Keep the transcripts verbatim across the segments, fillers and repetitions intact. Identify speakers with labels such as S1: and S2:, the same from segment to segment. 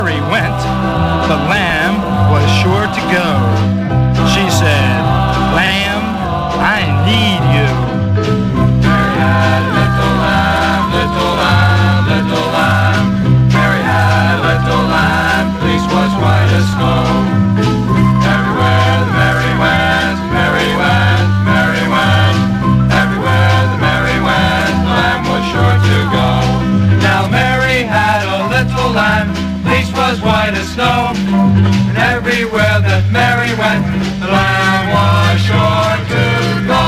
S1: Mary went, the lamb was sure to go. She said, "Lamb, I need you." Mary had a little lamb, little lamb, little lamb. Mary had a little lamb, fleece was white as snow. Everywhere the Mary went, Mary went, Mary went. Everywhere the Mary went, the lamb was sure to go. Now Mary had a little lamb, fleece was white as snow. And everywhere that Mary went, the lamb was sure to go.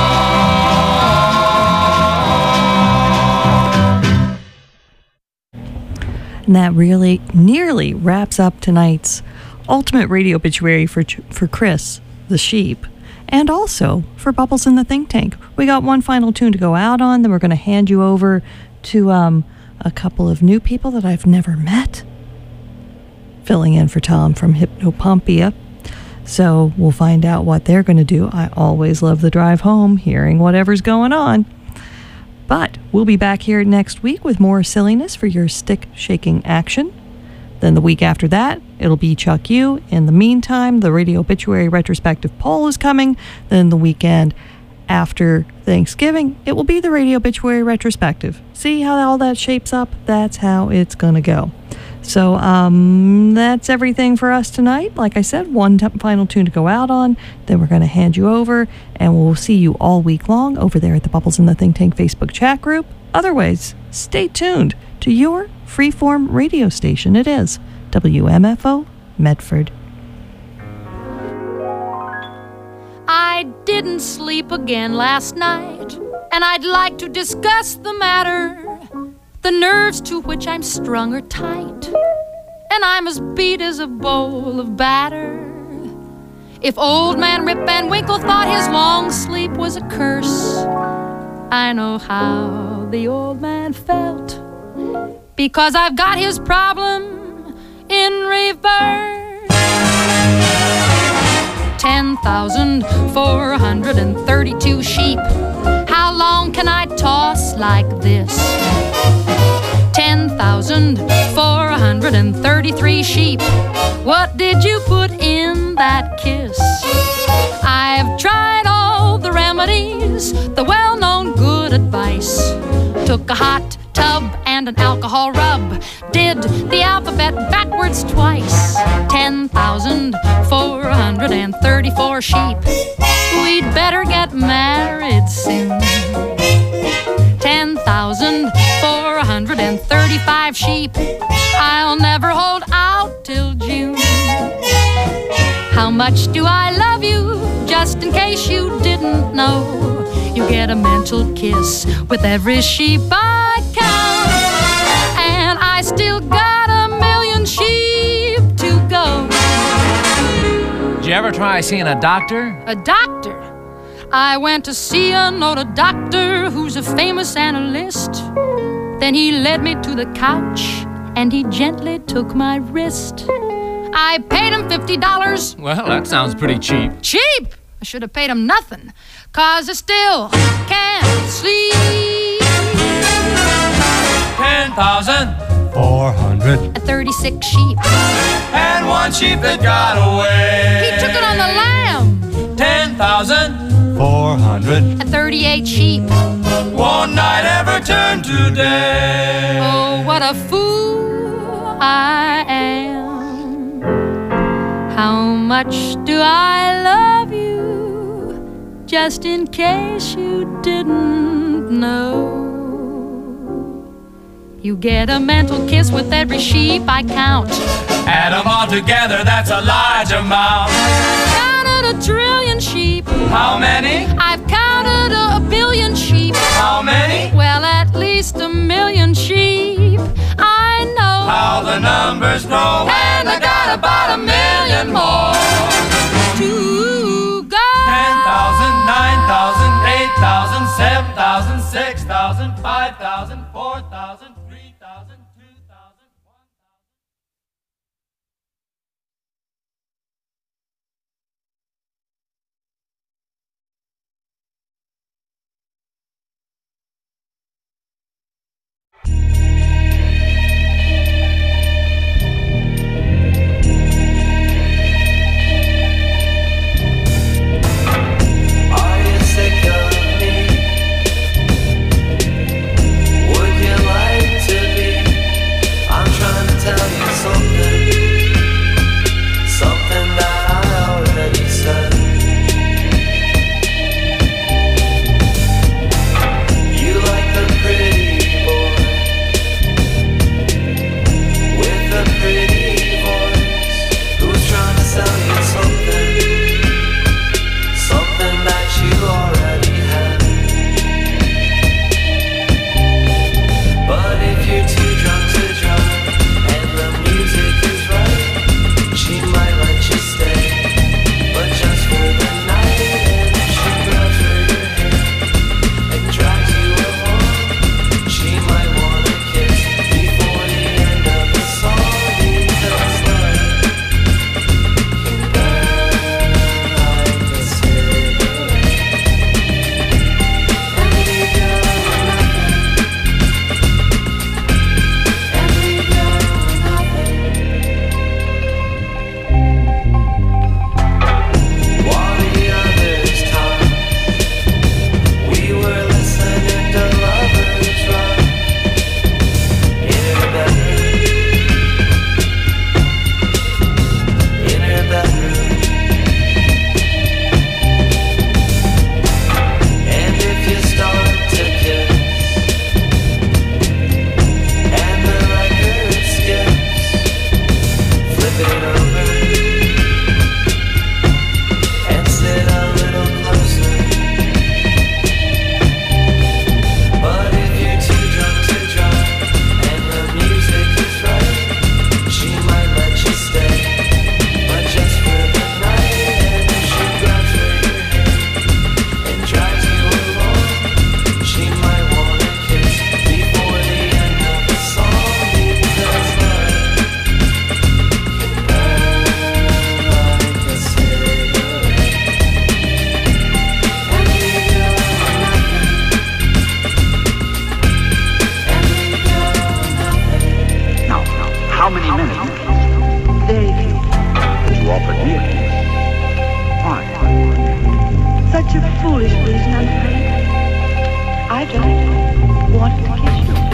S2: And that really nearly wraps up tonight's ultimate radio obituary for for Chris, the sheep, and also for Bubbles in the Think Tank. We got one final tune to go out on, then we're going to hand you over to um, a couple of new people that I've never met, filling in for Tom from Hypnopumpia. So we'll find out what they're going to do. I always love the drive home, hearing whatever's going on. But we'll be back here next week with more silliness for your stick-shaking action. Then the week after that, it'll be Chuck U. In the meantime, the Radio Obituary Retrospective poll is coming. Then the weekend after Thanksgiving, it will be the Radio Obituary Retrospective. See how all that shapes up? That's how it's going to go. So um, that's everything for us tonight. Like I said, one t- final tune to go out on. Then we're going to hand you over, and we'll see you all week long over there at the Bubbles in the Think Tank Facebook chat group. Otherwise, stay tuned to your freeform radio station. It is W M F O Medford.
S3: I didn't sleep again last night, and I'd like to discuss the matter. The nerves to which I'm strung are tight, and I'm as beat as a bowl of batter. If old man Rip Van Winkle thought his long sleep was a curse, I know how the old man felt, because I've got his problem in reverse. ten thousand four hundred thirty-two sheep. How long can I toss like this? ten thousand four hundred thirty-three sheep. What did you put in that kiss? I've tried all the remedies, the well-known good advice. Took a hot tub and an alcohol rub. Did the alphabet backwards twice. ten thousand four hundred thirty-four sheep. We'd better get married soon. ten thousand four hundred thirty-five sheep. I'll never hold out till June. How much do I love you? Just in case you didn't know, you get a mental kiss with every sheep I count. And I still got a million sheep to go.
S4: Did you ever try seeing a doctor?
S3: A doctor? I went to see an old doctor who's a famous analyst. Then he led me to the couch and he gently took my wrist. I paid him fifty dollars.
S4: Well, that sounds pretty cheap.
S3: Cheap? I should have paid him nothing, 'cause I still can't sleep.
S1: ten thousand four hundred
S3: thirty-six sheep.
S1: and one sheep that got away.
S3: He took it on the lamb.
S1: ten thousand four hundred
S3: thirty-eight sheep.
S1: One night ever turned to day.
S3: Oh, what a fool I am. How much do I love you? Just in case you didn't know. You get a mental kiss with every sheep I count.
S1: Add them all together, that's a large amount.
S3: Counted a trillion sheep.
S1: How many?
S3: I've counted a, a billion sheep.
S1: How many?
S3: Well, at least a million sheep. I know
S1: How the numbers grow, and I got about a million more.
S3: to go.
S1: ten thousand, nine thousand, eight thousand, seven thousand, six thousand, five thousand, four thousand, three thousand, two thousand, one thousand.
S5: foolish reason, I'm afraid. I don't want to kiss you.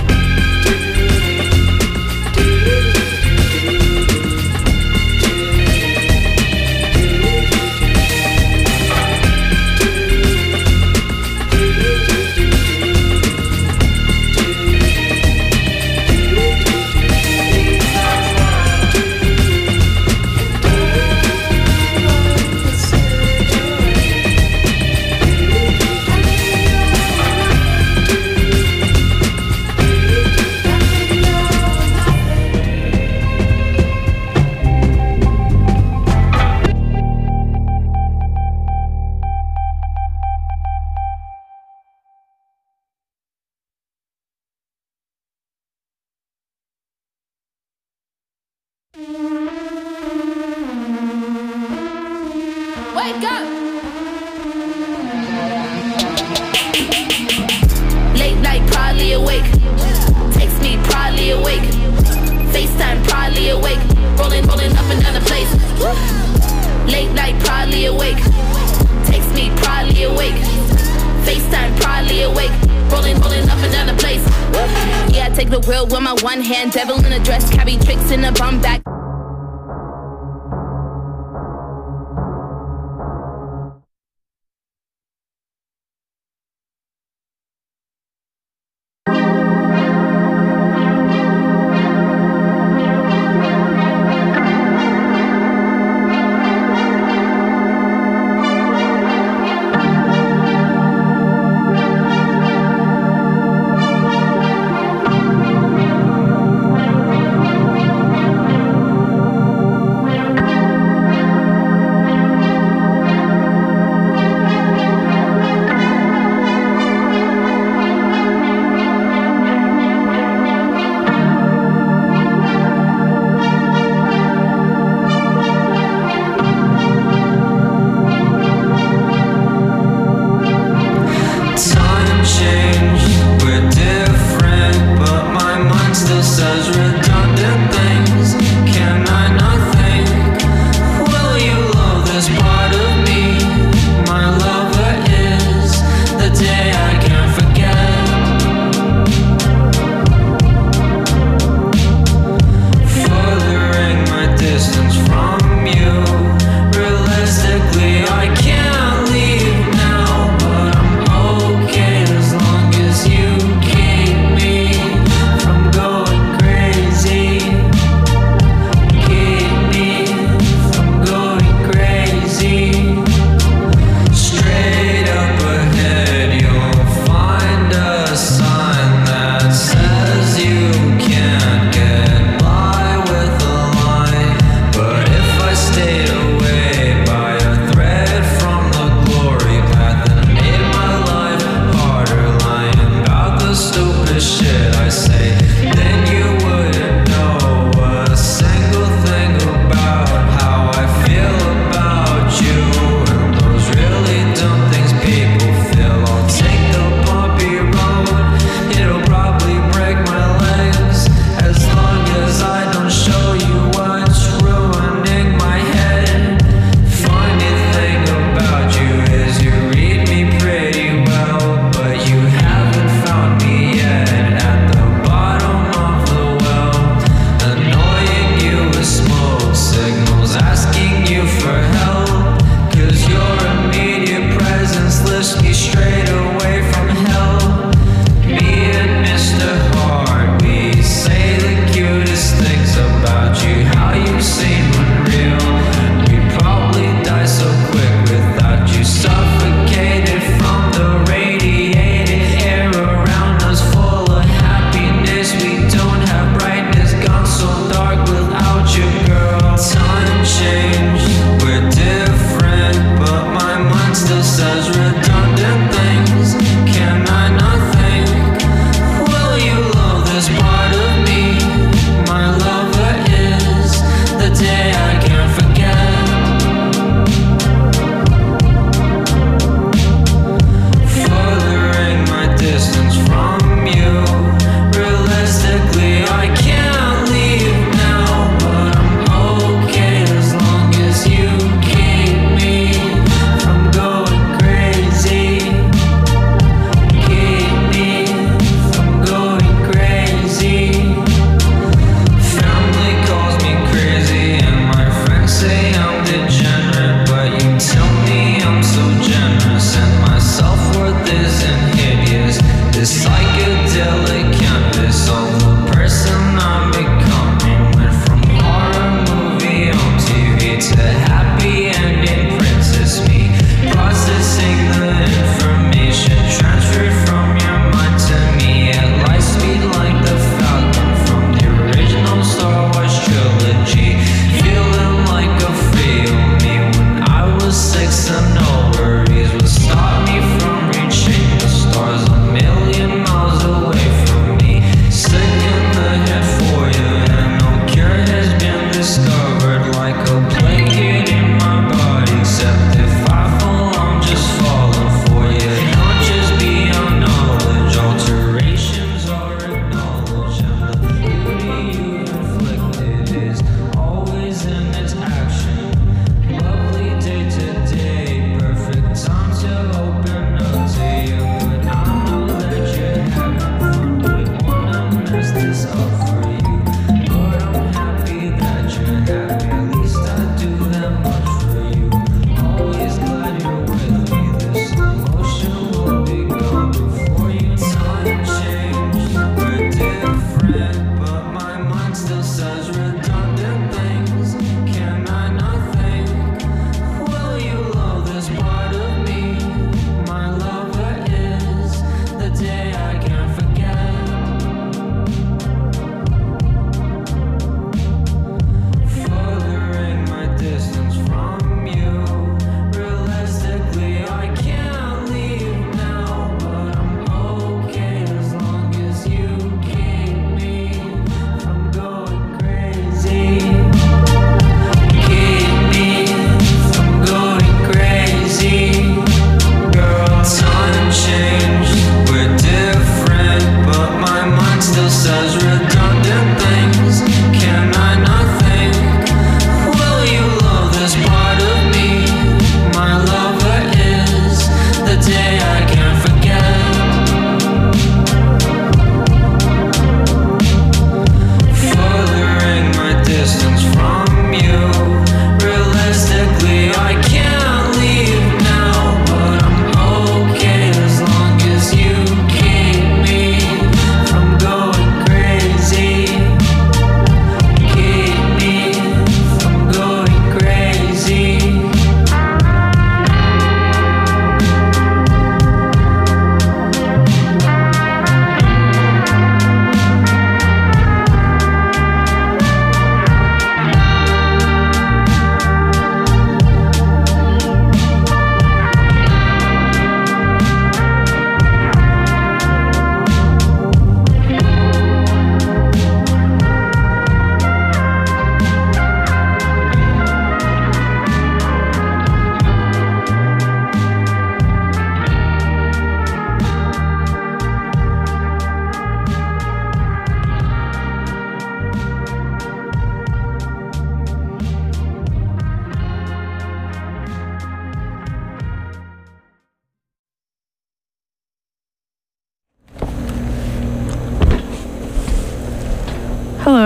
S6: Wake up! Late night, probably awake. Text me, probably awake. FaceTime, probably awake. Rolling, rolling up and down the place. Late night, probably awake. Text me, probably awake. FaceTime, probably awake. Rolling, rolling up and down the place. Yeah, I take the wheel with my one hand. Devil in a dress, carry tricks in a bum bag.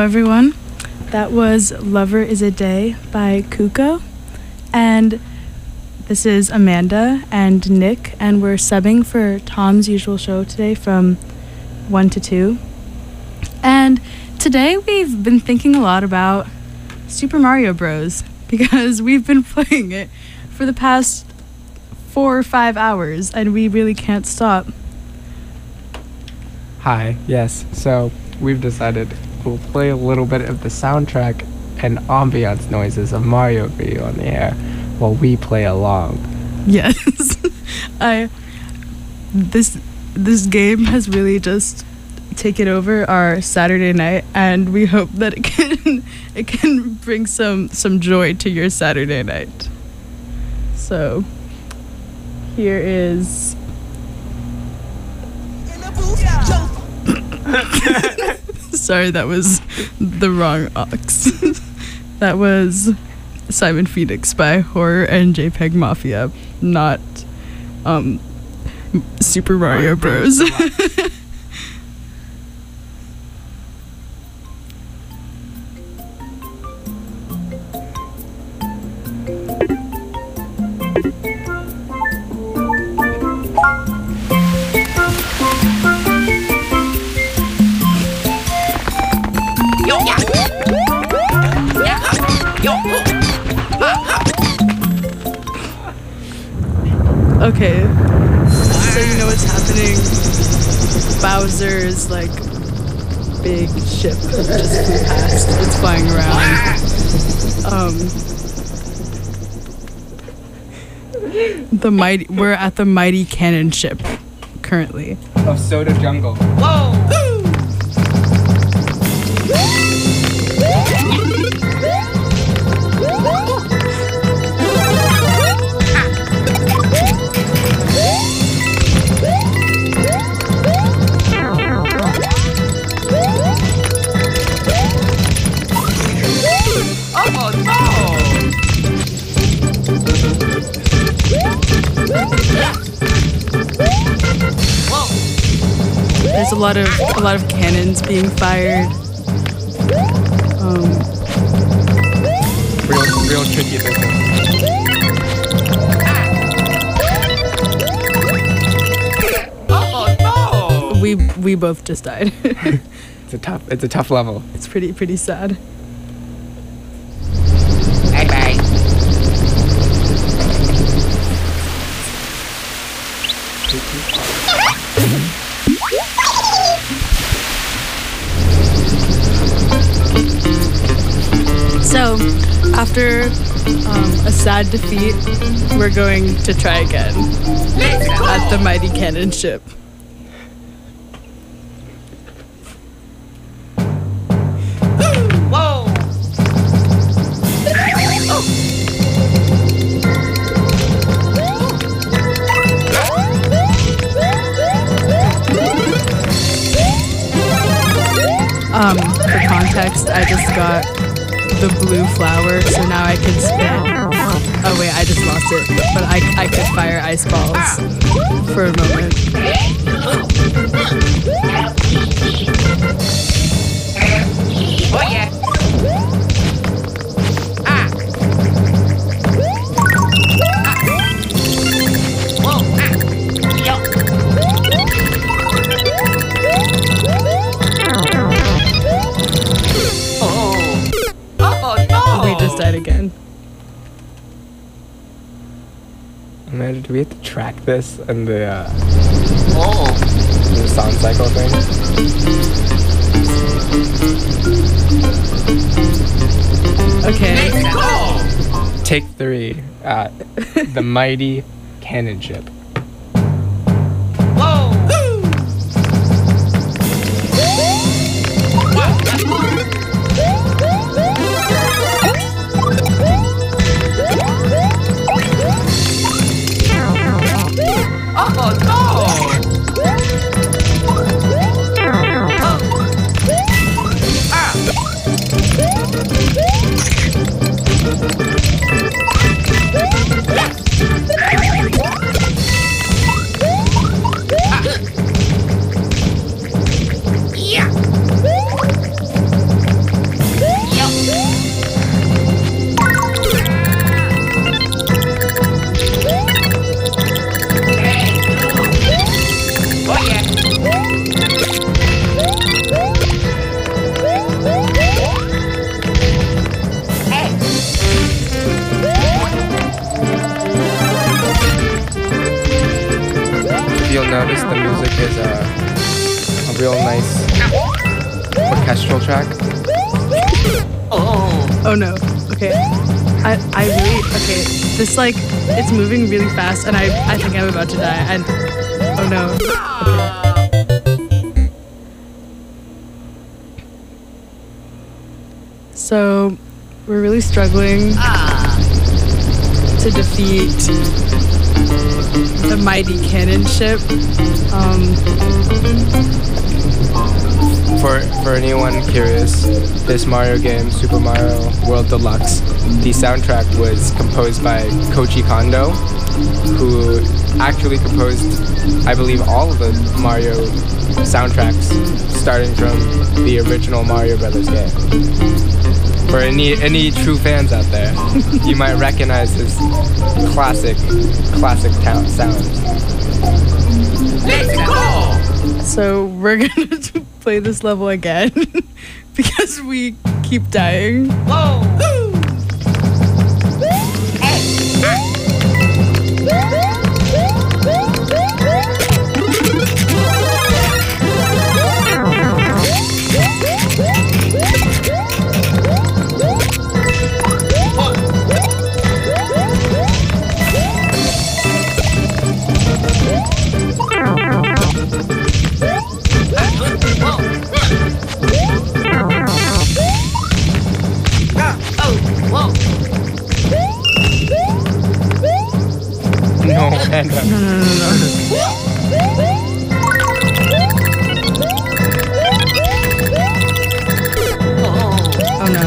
S7: everyone. That was Lover is a Day by Kuko. And this is Amanda and Nick, and we're subbing for Tom's usual show today from one to two. And today we've been thinking a lot about Super Mario Bros. Because we've been playing it for the past four or five hours, and we really can't stop.
S8: Hi, yes, so we've decided we'll play a little bit of the soundtrack and ambiance noises of Mario for you on the air while we play along.
S7: Yes. I this this game has really just taken over our Saturday night, and we hope that it can it can bring some some joy to your Saturday night. So here is sorry, that was the wrong ox. That was Simon Phoenix by Horror and JPEG Mafia, not um, Super Mario Bros. Okay, so you know what's happening. Bowser's like big ship just flew past. It's flying around. Um, the mighty. We're at the mighty cannon ship currently.
S8: Of Soda Jungle.
S6: Whoa!
S7: There's a lot of a lot of cannons being fired. Um,
S8: real, real tricky business.
S6: Oh no!
S7: we we both just died.
S8: It's a tough. It's a tough level.
S7: It's pretty pretty sad.
S6: Bye bye.
S7: So, after um, a sad defeat, we're going to try again at the mighty cannon ship.
S6: Whoa!
S7: Um, for context, I just got the blue flower, so now I can spin. Oh wait, I just lost it, but I I could fire ice balls for a moment.
S6: Oh yeah! Ah! Whoa! Ah! Yo!
S7: We just died again.
S8: Amanda, do we have to track this and the uh,
S6: Oh!
S8: the sound cycle thing?
S7: Okay.
S6: Let's go!
S8: Take three at the mighty cannon ship.
S6: Whoa! Oh no!
S8: notice the music is a, a real nice orchestral track.
S7: Oh no. Okay. I I really okay. This like it's moving really fast, and I I think I'm about to die. And oh no. Okay. So we're really struggling to defeat the mighty cannon ship. Um,
S8: For for anyone curious, this Mario game, Super Mario World Deluxe, the soundtrack was composed by Koji Kondo, who actually composed, I believe, all of the Mario soundtracks, starting from the original Mario Brothers game. For any any true fans out there, you might recognize his classic classic ta- sounds.
S4: Let's go!
S7: so we're gonna play this level again because we keep dying.
S4: Whoa!
S8: No, man.
S7: No, no, no, no, no. Oh no.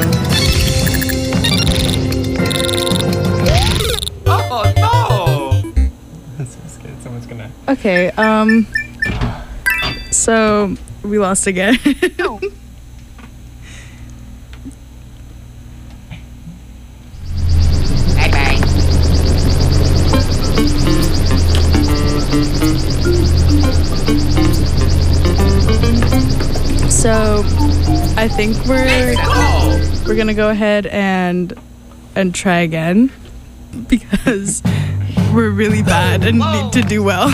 S4: Oh no!
S8: I'm so scared someone's gonna.
S7: Okay, um so we lost again. So I think we're we're gonna go ahead and and try again because we're really bad and need to do well.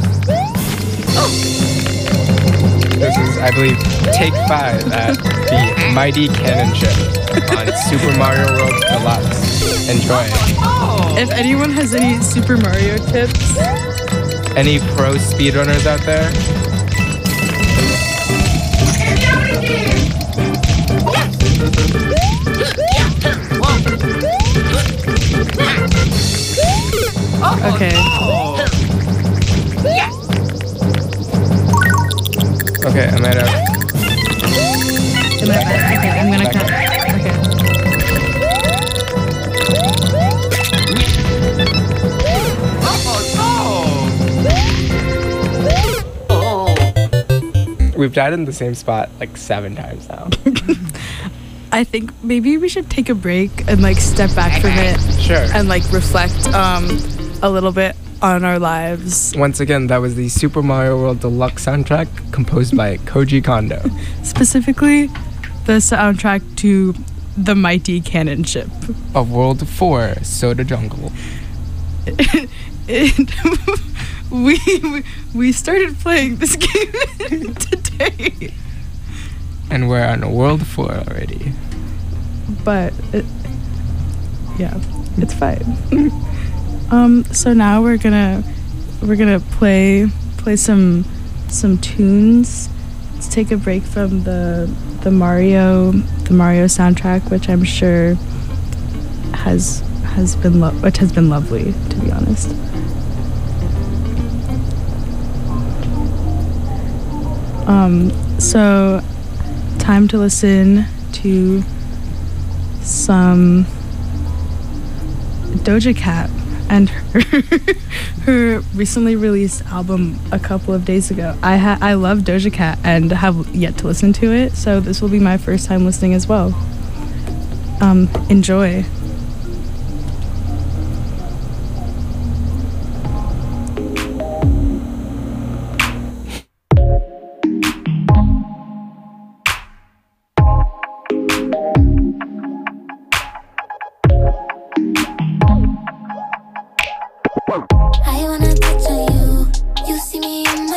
S8: This is, I believe, take five at the Mighty Cannon Ship on Super Mario World Deluxe. Enjoy.
S7: If anyone has any Super Mario tips,
S8: Any pro speedrunners out there?
S7: okay.
S8: Okay, Amanda.
S7: Am I back? Okay, I'm gonna cut. Okay.
S8: We've died in the same spot like seven times now.
S7: I think maybe we should take a break and like step back from it
S8: Sure.
S7: and like reflect um a little bit on our lives.
S8: Once again, that was the Super Mario World Deluxe soundtrack composed by Koji Kondo.
S7: Specifically, the soundtrack to The Mighty Cannon Ship.
S8: Of World four, Soda Jungle.
S7: It, we, we we started playing this game today,
S8: And we're on World four already.
S7: but it, yeah, it's fine. um, so now we're gonna we're gonna play play some some tunes. Let's take a break from the the Mario the Mario soundtrack, which I'm sure has has been lo- which has been lovely, to be honest. Um, so time to listen to some Doja Cat and her, her recently released album a couple of days ago. I ha- I love Doja Cat and have yet to listen to it, so this will be my first time listening as well. Um, enjoy.
S9: I wanna touch on you. You see me in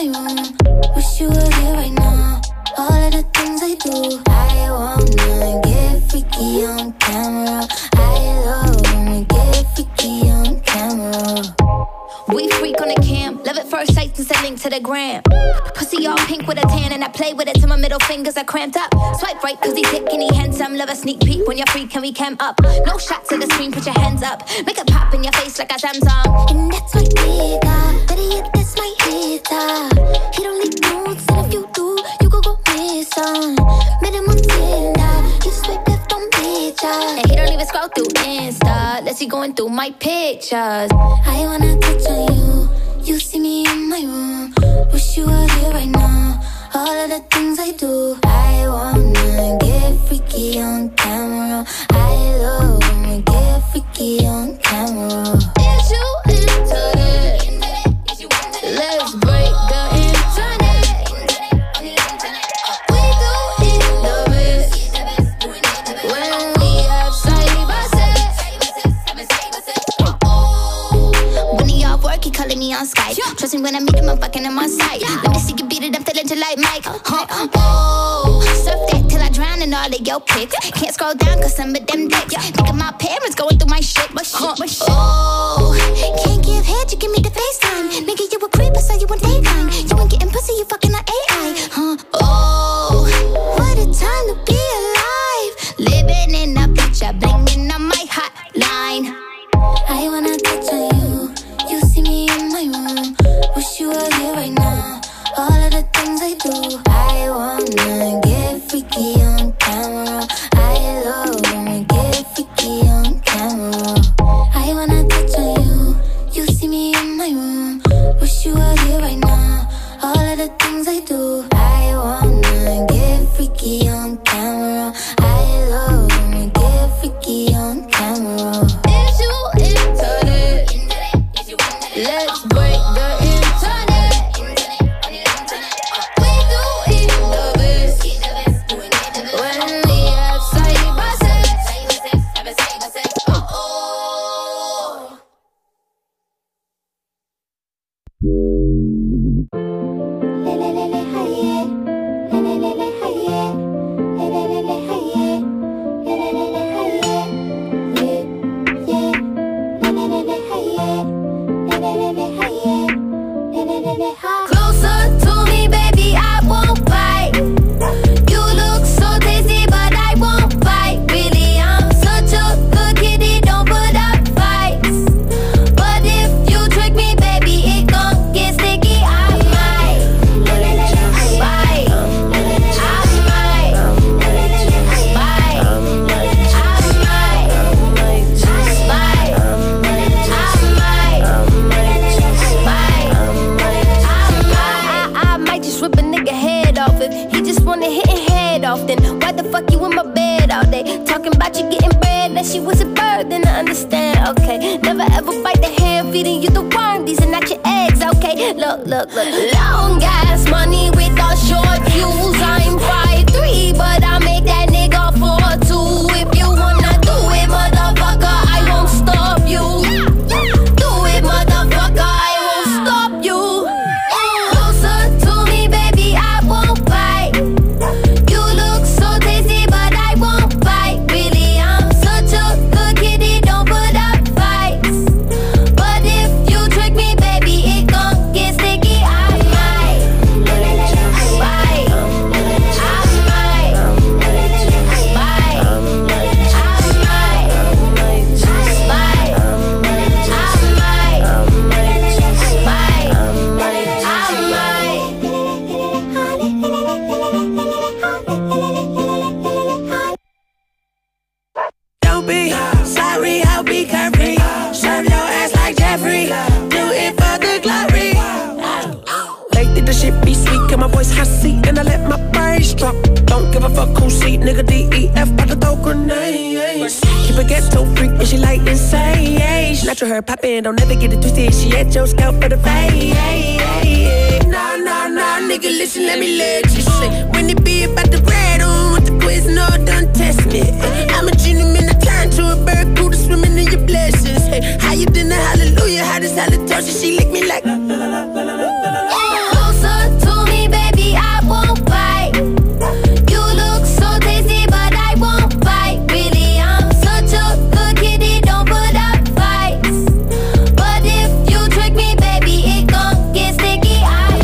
S6: link to the gram. Pussy all pink with a tan and I play with it till my middle fingers are cramped up. Swipe right cause he thick and he handsome. Love a sneak peek when you're free, can we cam up? No shots to the screen, put your hands up. Make it pop in your face like a Samsung. And that's my nigga, better yet that's my hitter. He don't leave notes and if you do, you could go miss some. Met him on Tinder, you swipe left on pictures. And he don't even scroll through Insta, let's see going through my pictures. I wanna touch on you, you see me in my room. Wish you were here right now, all of the things I do. I wanna get freaky on camera. I love when we get freaky on camera. Is you into it? Let's break the internet. We do it the best when we have side by side. When he off work, he calling me on Skype. Trust me when I meet him, I'm fucking him on sight. Let me see you beat it, I'm feeling just like Mike. Huh? Oh, surf that till I drown in all of your pics. Can't scroll down cause some of them dicks. Think of my parents going through my shit. Huh? Oh, can't give head, you give me the FaceTime. Nigga, you a creep, I saw you on Daytime. You ain't getting pussy, you fucking an A I. Huh? Oh, what a time to be alive. Living in a picture, blinging on my hotline. I wanna touch on you, you see me in my room. Wish you were here right now, all of the things I do. I wanna get freaky on camera. I love when we get freaky on camera. I wanna touch on you, you see me in my room. Wish you were here right now, all of the things I do. I wanna get freaky on camera. I love when we get freaky on camera. Is you into it? Let's break the internet. We do it the best when we have side by side. Oh. Closer to me, baby, I won't bite. You look so tasty, but I won't bite. Really, I'm such a good kitty, don't put up fights. But if you trick me, baby, it gon' get sticky. I might bite. I might bite. I might bite. I might just rip a nigga head off if he just wanna hit his head off. Then why the fuck you in my bed all day? Talking about you getting bread, that she was a bird, then I understand, okay. Never ever bite the hand, feeding you the worm, these are not your eggs, okay. Look, look, look. Long ass money with all short fuse. I'm five three, but I make that nigga four two. If you wanna do it, motherfucker, I won't stop you. Do it, motherfucker, I won't stop you. Closer to me, baby, I won't bite. You look so tasty, but I won't bite. Really, I'm such a good kitty, don't put up fights. But if you trick me, baby, it gon' get sticky. I might bite. I might bite. I might bite.
S9: Don't be sorry, I'll be carefree. Serve your ass like Jeffrey. Do it for the glory. Lately the shit be sweet, get my voice hot seat, and I let my brains drop. Don't give a fuck who seat, nigga. D E F about to throw grenades. Keep a ghetto freak and she like insane. Natural her poppin', don't never get it twisted. She at your scalp for the fade. Nah, nah, nah, nigga, listen, let me let you say. When it be about the bread on with the quiz, no, don't test me. I'm a gentleman, I turn to a bird, cool to swimming in your blessings. Hey, how you done the hallelujah, how this halitosis, she lick me like.
S6: Closer to me, baby, I won't bite. You look so tasty, but I won't bite. Really, I'm such a good kitty, don't put up fights. But if you trick me, baby, it gon' get sticky. I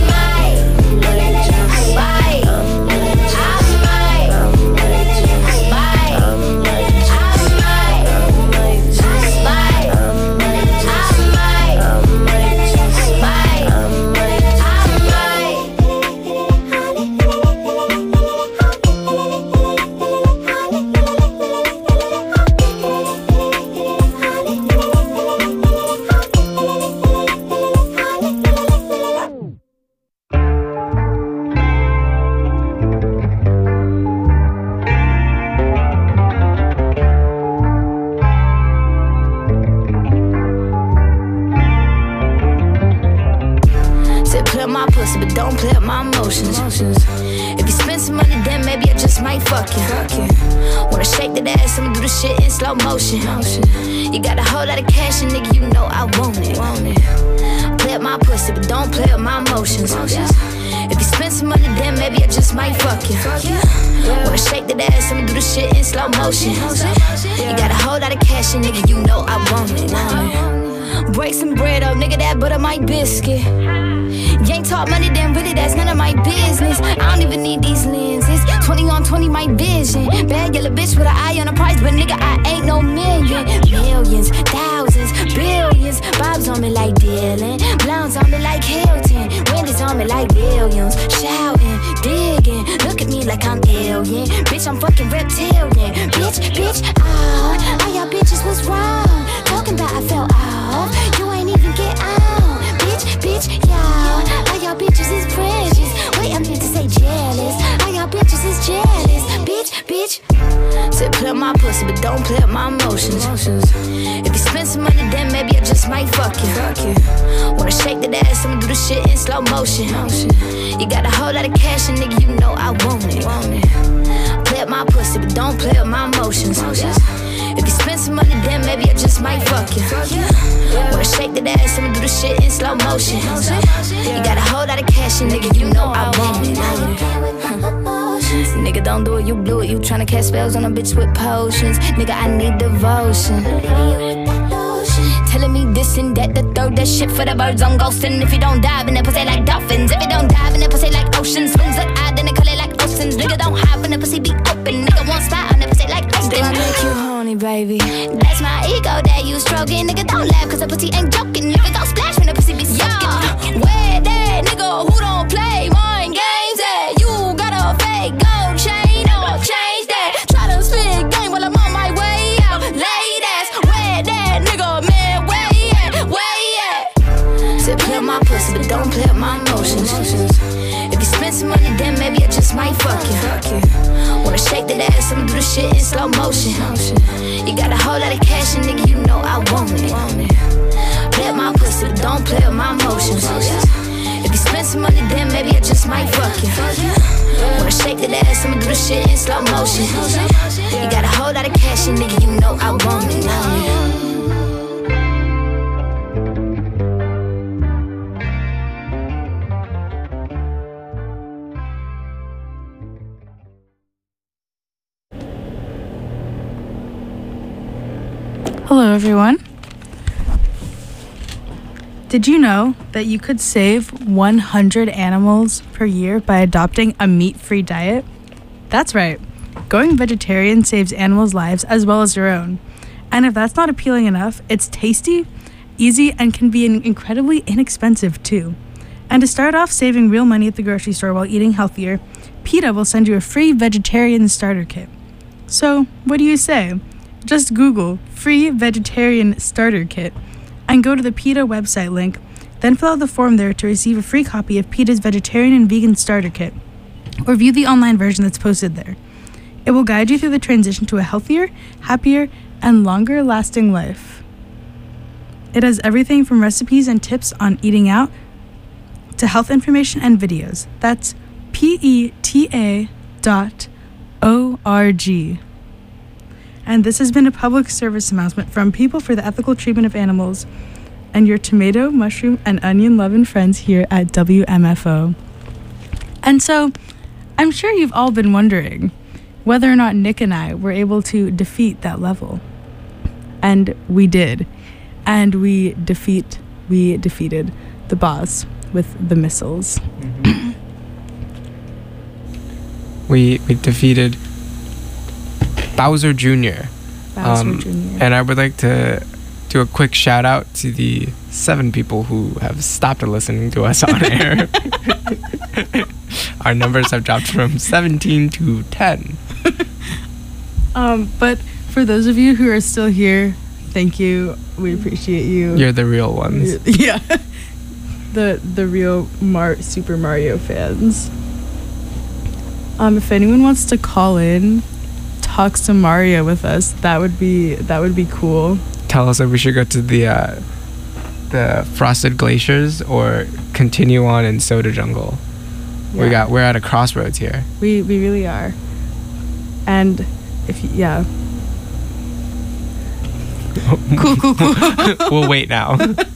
S6: pussy, but don't play up my emotions. If you spend some money, then maybe I just might fuck you. Wanna shake that ass, I'ma do the shit in slow motion. You got a whole lot of cash, and nigga, you know I want it. Play up my pussy, but don't play up my emotions. If you spend some money, then maybe I just might fuck you. Wanna shake that ass, I'ma do the shit in slow motion. You got a whole lot of cash, and nigga, you know I want it. Break some bread up, nigga, that butter my biscuit. You ain't talk money, then really that's none of my business. I don't even need these lenses. Twenty on twenty, my vision. Bad yellow bitch with an eye on the price, but nigga, I ain't no million. Millions, thousands, billions. Bob's on me like Dylan, Blondes on me like Hilton, Wendy's on me like Williams. Shouting, digging, look at me like I'm alien. Bitch, I'm fucking reptilian. Bitch, bitch, oh, all y'all bitches was wrong. Talking about I fell off, you ain't even get out. Bitch, bitch, y'all, all y'all bitches is precious. Wait, I meant to say jealous. All y'all bitches is jealous. Bitch, bitch. Said play up my pussy, but don't play up my emotions. If you spend some money, then maybe I just might fuck you. Wanna shake that ass, I'ma do the shit in slow motion. You got a whole lot of cash, and nigga, you know I want it. Play up my pussy, but don't play up my emotions. If you spend some money, then maybe I just might fuck you. Wanna shake that ass, I'ma do the shit in slow motion. You got a whole lot of cash, and nigga, you know I want it. Nigga, don't do it, you blew it. You tryna cast spells on a bitch with potions. Nigga, I need devotion. Telling me this and that, the third, that shit for the birds on ghosting. If you don't dive in that pussy like dolphins, if you don't dive in that pussy like oceans, swings look odd, then they call it like oceans. Nigga, don't hide when the pussy be open. Nigga, won't spot on that pussy like oceans. Then I make you horny, baby. That's my ego that you stroking. Nigga, don't laugh, cause the pussy ain't joking. Nigga, go splash when the pussy be soaking. Where that nigga who don't play mind games at? You got a fake gold chain or change that. Try to spit game while I'm on my way out. Ladies, where that nigga, man, where he at? Where he at? Said play up my pussy, but don't play up my emotions. If you spend some money, then maybe I just might fuck you. Wanna shake that ass, I'ma do the shit in slow motion. You got a whole lot of cash, and nigga, you know I want it. Play up my pussy, but don't play up my emotions. If you spend some money, then maybe I just might fuck you. Wanna shake that ass, I'ma do the shit in slow motion. You got a whole lot of cash, and nigga, you know I want it.
S7: Hello, everyone. Did you know that you could save one hundred animals per year by adopting a meat-free diet? That's right. Going vegetarian saves animals' lives as well as your own. And if that's not appealing enough, it's tasty, easy, and can be incredibly inexpensive too. And to start off saving real money at the grocery store while eating healthier, PETA will send you a free vegetarian starter kit. So, what do you say? Just Google free vegetarian starter kit and go to the PETA website link, then fill out the form there to receive a free copy of PETA's vegetarian and vegan starter kit, or view the online version that's posted there. It will guide you through the transition to a healthier, happier, and longer lasting life. It has everything from recipes and tips on eating out to health information and videos. That's P E T A dot O R G. And this has been a public service announcement from People for the Ethical Treatment of Animals and your tomato, mushroom, and onion loving friends here at W M F O. And so, I'm sure you've all been wondering whether or not Nick and I were able to defeat that level. And we did. And we defeat, we defeated the boss with the missiles.
S8: Mm-hmm. we we defeated Bowser Junior
S7: Bowser
S8: um,
S7: Junior
S8: And I would like to do a quick shout out to the seven people who have stopped listening to us on air. Our numbers have dropped from seventeen to ten.
S7: Um, but for those of you who are still here, thank you. We appreciate you.
S8: You're the real ones.
S7: Yeah. the the real Mar- Super Mario fans. Um, if anyone wants to call in, talk some Mario with us, that would be that would be cool.
S8: Tell us if we should go to the uh, the Frosted Glaciers or continue on in Soda Jungle.
S7: Yeah.
S8: We got we're at a crossroads here.
S7: We we really are. And if you, yeah. Cool, cool, cool.
S8: We'll wait now.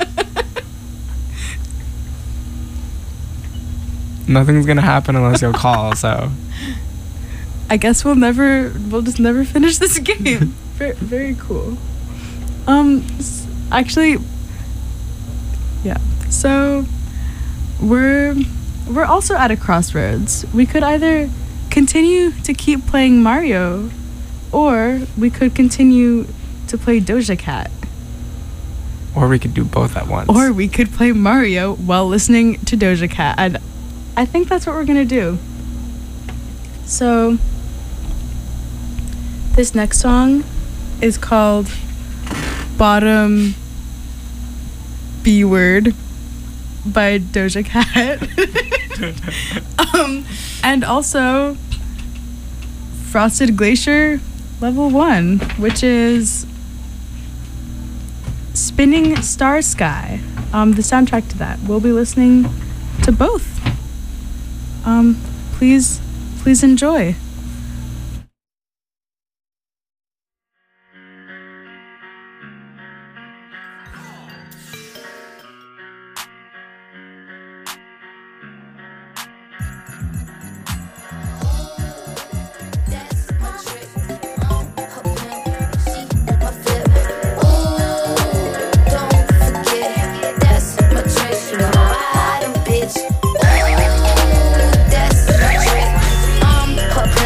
S8: Nothing's gonna happen unless you'll call, so
S7: I guess we'll never we'll just never finish this game. very, very cool. Um s- actually yeah. So we're we're also at a crossroads. We could either continue to keep playing Mario, or we could continue to play Doja Cat.
S8: Or we could do both at once.
S7: Or we could play Mario while listening to Doja Cat. And I think that's what we're gonna do. So this next song is called Bottom B Word by Doja Cat. um, and also Frosted Glacier Level one, which is Spinning Star Sky, um, the soundtrack to that. We'll be listening to both. Um, please, please enjoy.
S6: Bitch, ooh, that's my trick. Um, her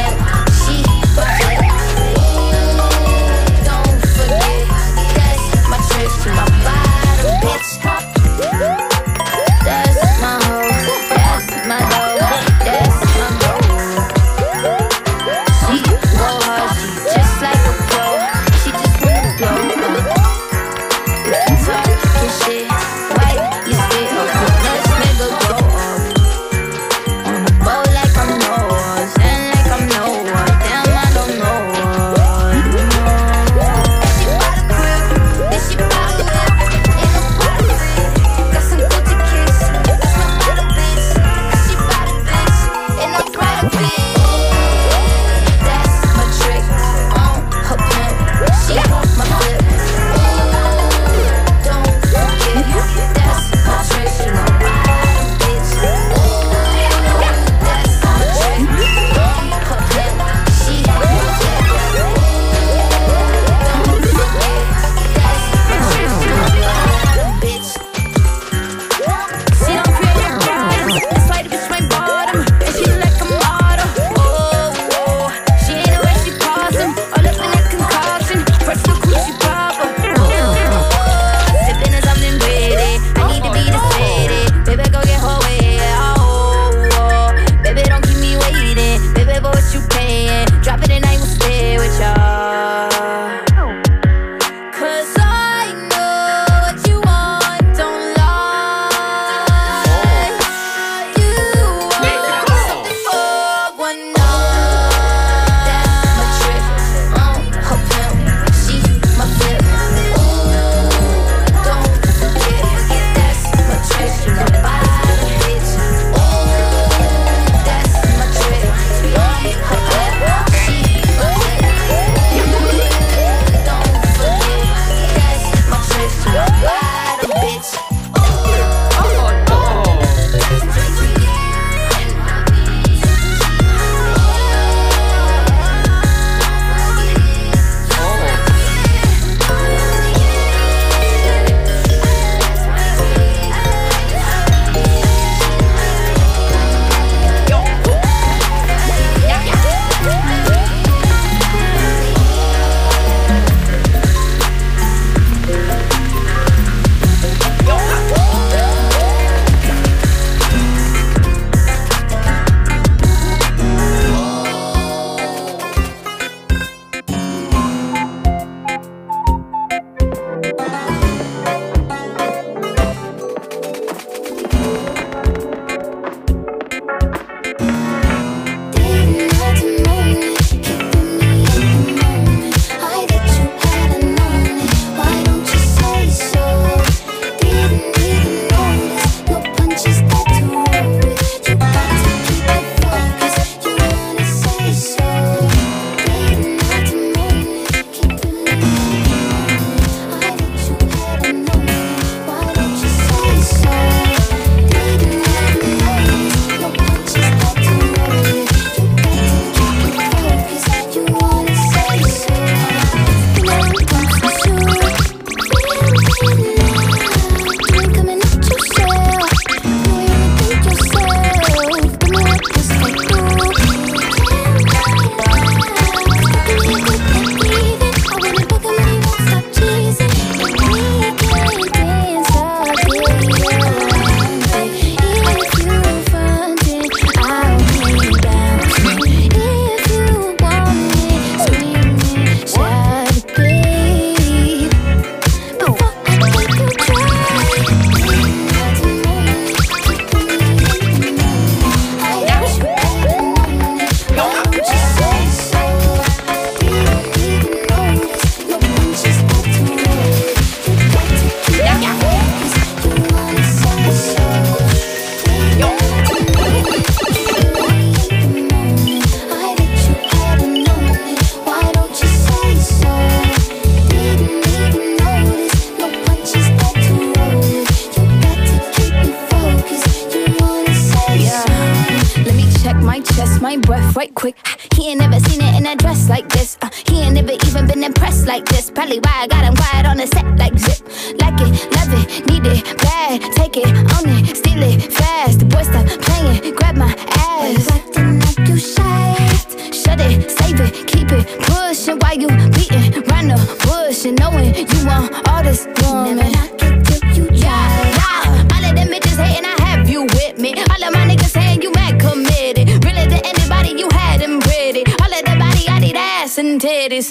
S10: right quick. He ain't never seen it in a dress like this. Uh, he ain't never even been impressed like this. Probably why I got him quiet on the set like zip. Like it, love it, need it, bad. Take it, own it, steal it, fast. The boy stop playing, grab my ass. Acting like you shy. Shut it, save it, keep it pushing while you beating round the bush and knowing you want all this woman. Never knock it till you try. Yeah, yeah. All of them bitches hating, I have you with me. All of my niggas saying you mad committed. Really to anybody, you had them pretty. All of the body, I need ass and titties.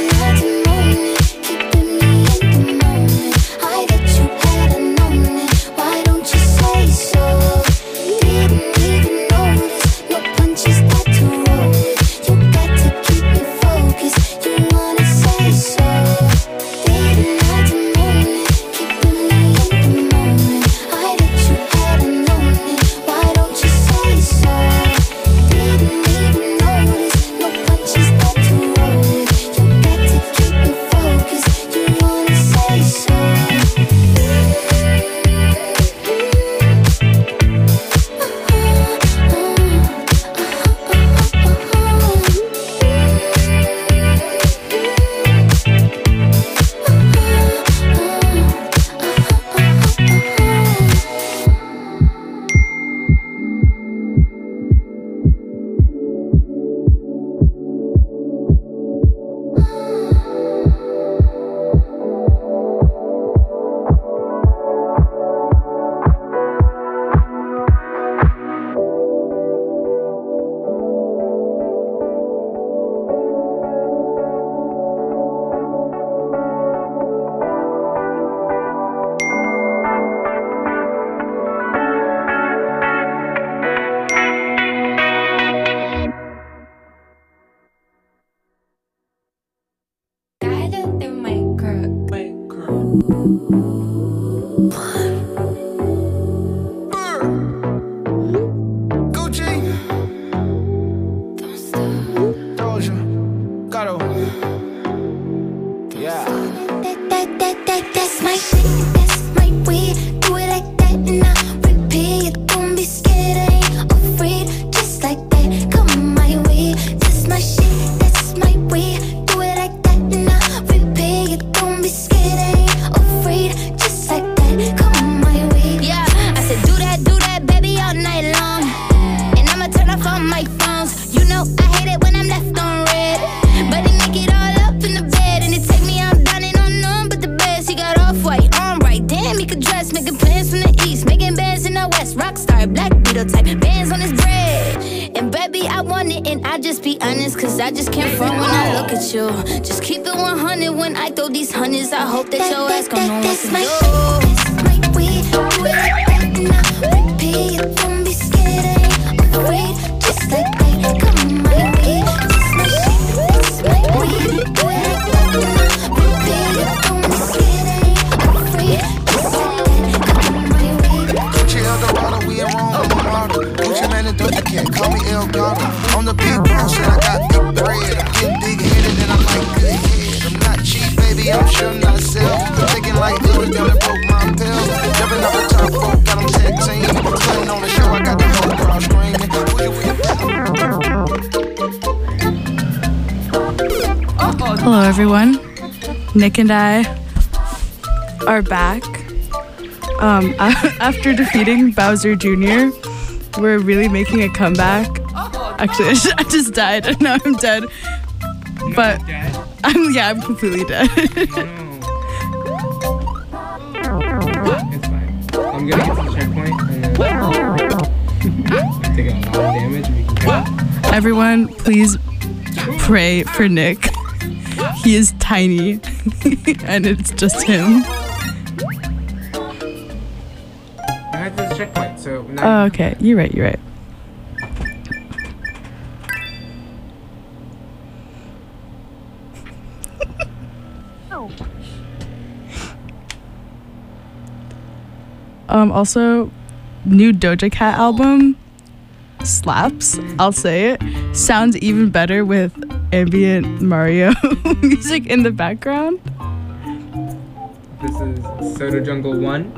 S7: Hello everyone, Nick and I are back. Um, after defeating Bowser Junior, we're really making a comeback. Actually, I just died and now I'm dead. But I'm yeah, I'm completely dead.
S8: It's fine. I'm gonna get to the checkpoint and then I'm taking a lot of damage. And we can go.
S7: Everyone, please pray for Nick. He is tiny, and it's just him.
S8: I had this checkpoint, so now.
S7: Oh, okay. You're right. You're right. um. Also, new Doja Cat album slaps. I'll say it. Sounds even better with ambient Mario music in the background.
S8: This is Soda Jungle one.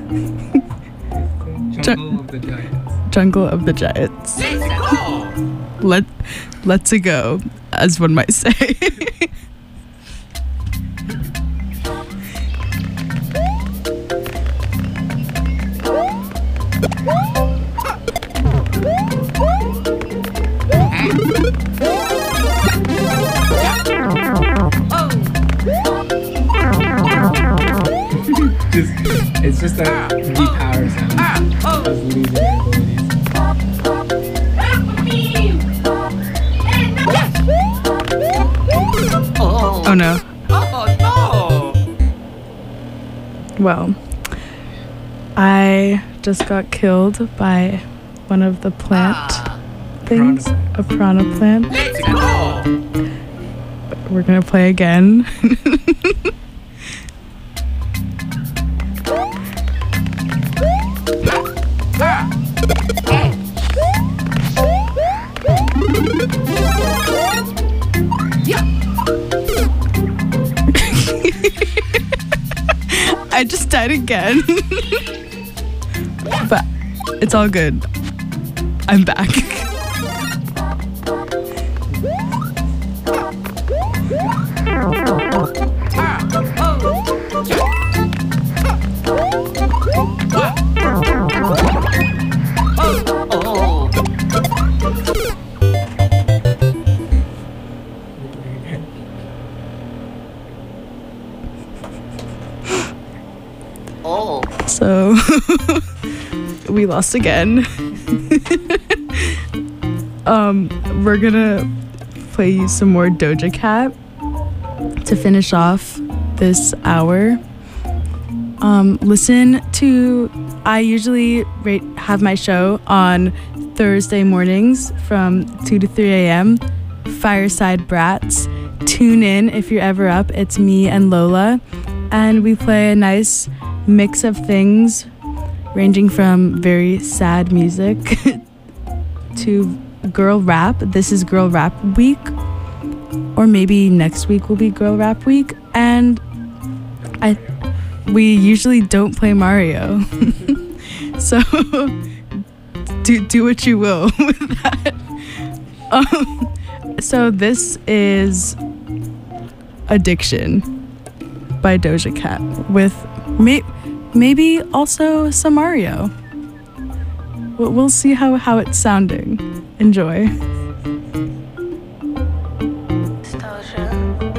S8: Jungle of the Giants.
S7: Jungle of the Giants.
S4: Let's go!
S7: let let's it go, as one might say.
S8: just, it's just a repower sound. Of losing abilities.
S7: Oh no.
S4: Oh
S7: no. Well, I just got killed by one of the plant ah, things, piranha. a piranha plant.
S4: Let's go.
S7: We're gonna play again. I just died again. But it's all good. I'm back. So we lost again. um, we're gonna play you some more Doja Cat to finish off this hour. Um, listen to, I usually rate, have my show on Thursday mornings from two to three a.m. Fireside Brats. Tune in if you're ever up. It's me and Lola, and we play a nice mix of things ranging from very sad music to girl rap. This is Girl Rap Week, or maybe next week will be Girl Rap Week, and I we usually don't play Mario. So do do what you will with that. Um, so this is Addiction by Doja Cat with may, maybe also some Mario. We'll, we'll see how, how it's sounding. Enjoy.
S11: It's Doja.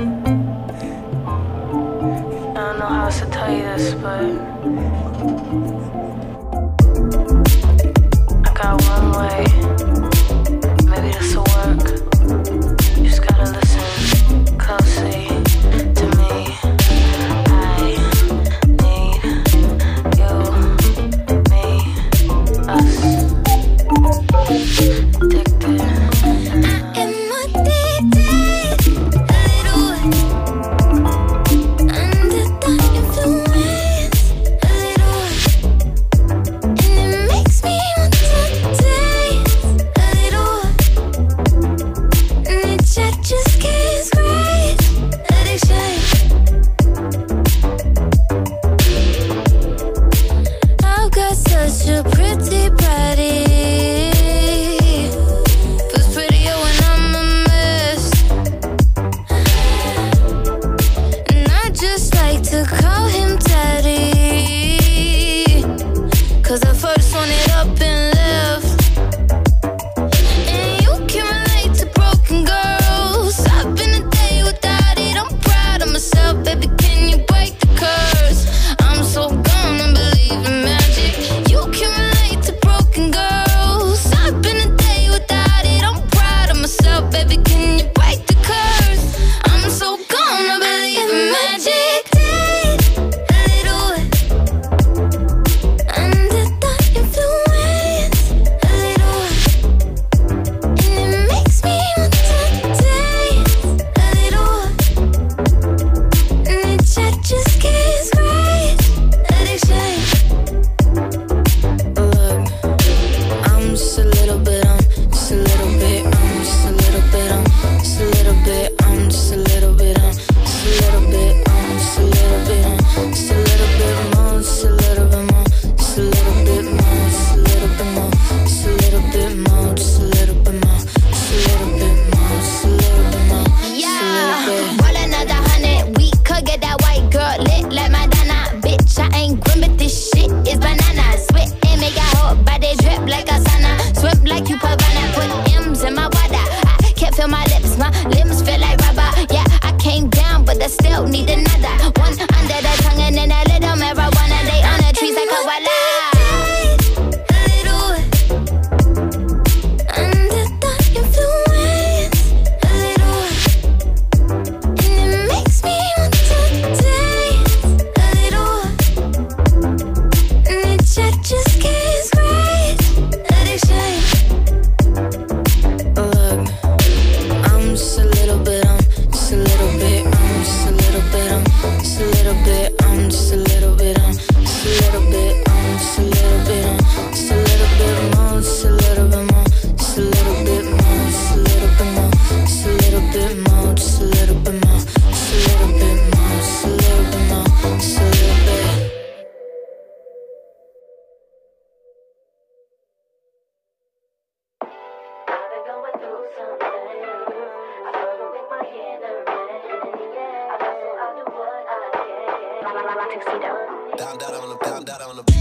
S11: I don't know how else to tell you this, but I got one way. Maybe this will work. You just gotta listen closely to me.
S10: Makes me want to dance.
S11: um, just a little bit um, just a little bit um, just a little bit um, just a little bit more, just a little bit more, just a little bit more, just a little bit more, just a little bit more, just a little bit more, just a little bit more, just a little bit more, just a little bit.
S12: Down, down on the, down, down on the beat.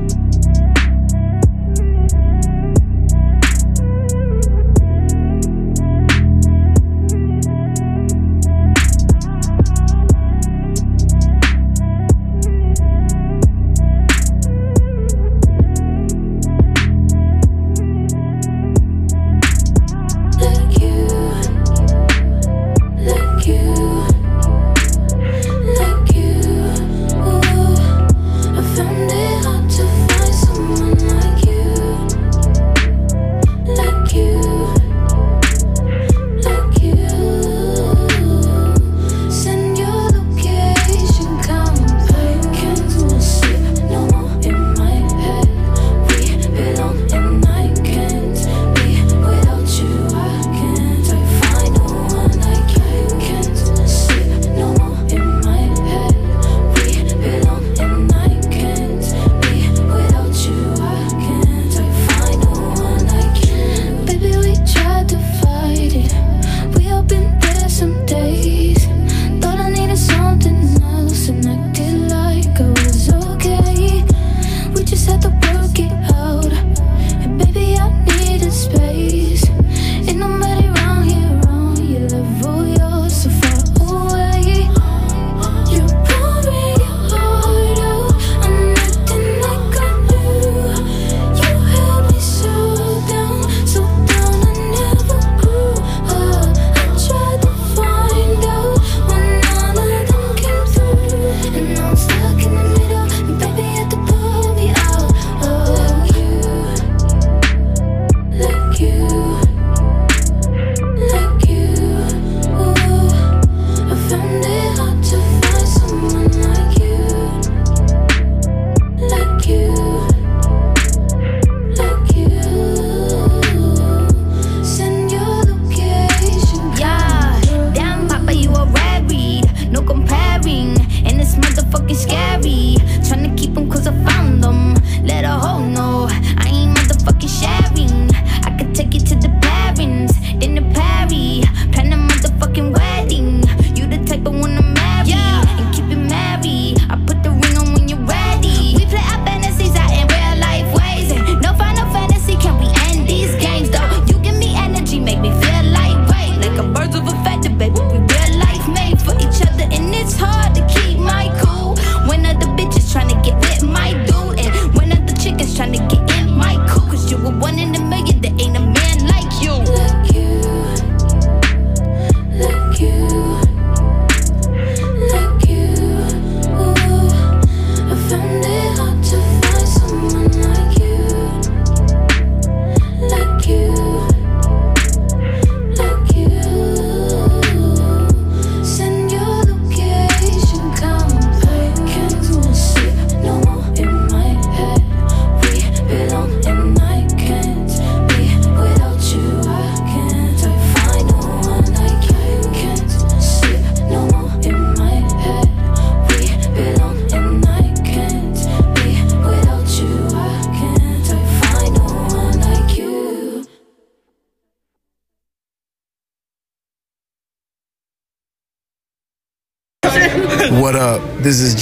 S13: What up? This is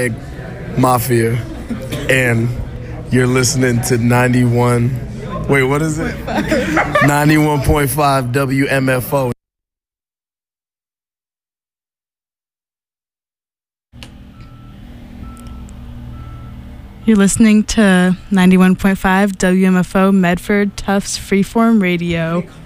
S13: JPEG Mafia, and you're listening to ninety-one. Wait, what is it? ninety-one point five W M F O.
S7: You're listening to ninety-one point five W M F O Medford Tufts Freeform Radio.